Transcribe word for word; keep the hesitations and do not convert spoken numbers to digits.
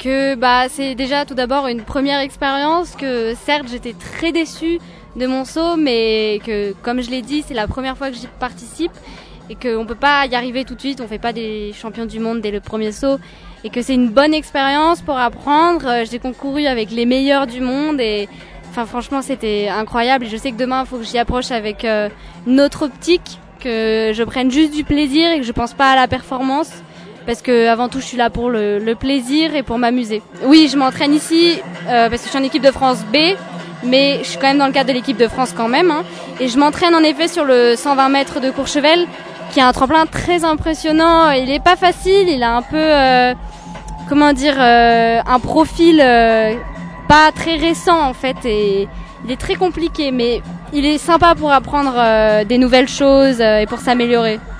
que bah c'est déjà tout d'abord une première expérience, que certes j'étais très déçue de mon saut, mais que comme je l'ai dit, c'est la première fois que j'y participe et qu'on peut pas y arriver tout de suite, on fait pas des champions du monde dès le premier saut, et que c'est une bonne expérience pour apprendre. J'ai concouru avec les meilleurs du monde et enfin franchement c'était incroyable, et je sais que demain il faut que j'y approche avec euh, une autre optique, que je prenne juste du plaisir et que je pense pas à la performance. Parce que avant tout, je suis là pour le, le plaisir et pour m'amuser. Oui, je m'entraîne ici euh, parce que je suis en équipe de France B, mais je suis quand même dans le cadre de l'équipe de France quand même. Hein, et je m'entraîne en effet sur le cent vingt mètres de Courchevel, qui est un tremplin très impressionnant. Il est pas facile, il a un peu, euh, comment dire, euh, un profil euh, pas très récent en fait, et il est très compliqué, mais il est sympa pour apprendre euh, des nouvelles choses euh, et pour s'améliorer.